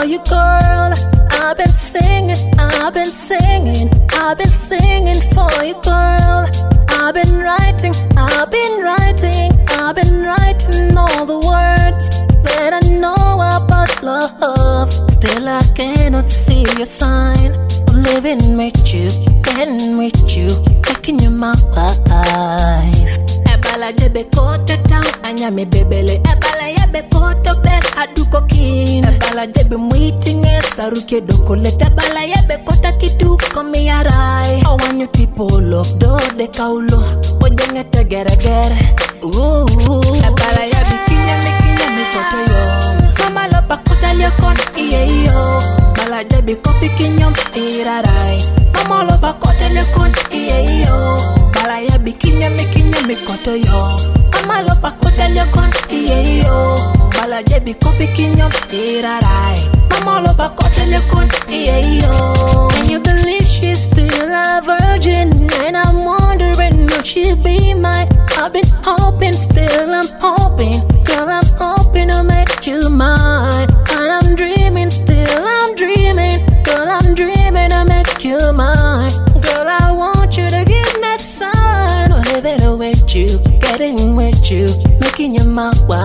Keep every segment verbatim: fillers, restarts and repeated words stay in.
for you, girl. I've been singing, I've been singing, I've been singing for you, girl. I've been writing, I've been writing, I've been writing all the words that I know about love. Still I cannot see your sign of living with you, getting with you, making you my wife. Ebala jebe kote town, anya me bebele. Ebala yebe kote bed, aduko kin. Ebala jebe meeting es, saruke doko let. Ebala yebe kota kitu komi arai. I want you people look do de kaulo, ojenge te gere gere. Ooh, ebala yabi kinya me kinya me koto yo. Kama lopa kota liokon iye yo. Bala jebe kopi kinyom irarai. Kama lopa kota liokon iye yo. Bala yabi kinya me kinya me koto yo. Kama lopa kota liokon iye yo. Bala jebe kopi kinyom irarai. Kama lopa kota liokon iye yo. Can you believe she's still a virgin? And I'm wondering will she be mine? I've been hoping, still I'm hoping. Girl, I'm hoping to make you mine. And I'm dreaming, still I'm dreaming. Girl, I'm dreaming to make you mine. Girl, I want you to give me a sign. Living with you, getting with you, making you my wife.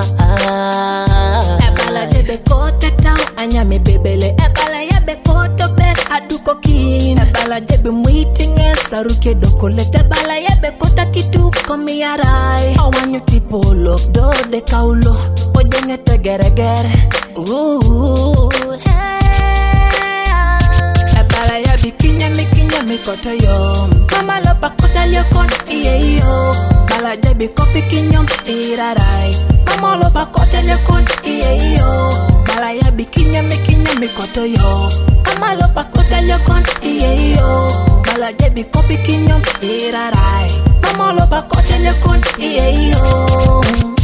Ebala jebe kote town, anya me bebele. Ebala yebe kote bed, aduko kin. Ebala jebe meeting es, saruke doko let. Ebala yebe kota kitu komi arai. I want you people look do de kaulo, ojenge te gere gere. Ooh, hey. Ebala yabi kinya me kinya me koto yo. Kama lopa kota liokon iye yo. Bala jebe kopi kinyom irarai. Kama lopa kota liokon iye yo. Bala yabi kinya me kinya me koto yo. Kama lopa kota liokon iye yo. Bala jebe kopi kinyom irarai. Kama lopa kota liokon iye yo.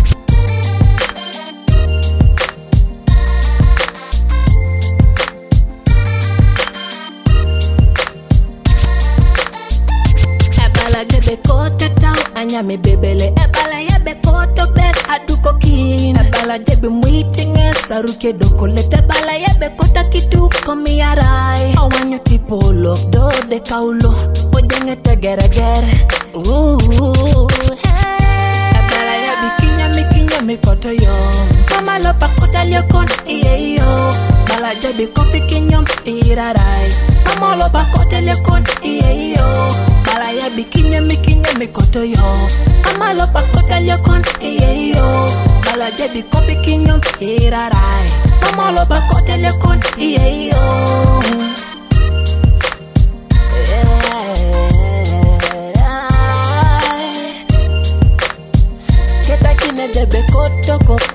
Ebala jebe kote town, anya me bebele. Ebala yebe kote bed, aduko kin. Ebala jebe meeting es, saruke doko let. Ebala yebe kota kitu komi arai. I want you people look do de kaulo, ojenge te gere gere. Ooh, hey. Ebala yabi kinya me kinya me koto yo. Kama lopa kota liokon iye yo. Bala jebe kopi kinyom irarai. Kama lopa kota liokon iye yo. Bala yabi kinya me kinya me koto yo. Kama lopa kota liokon iye yo. Bala jebe kopi kinyom irarai. Kama lopa kota liokon iye yo. Jebe koto ko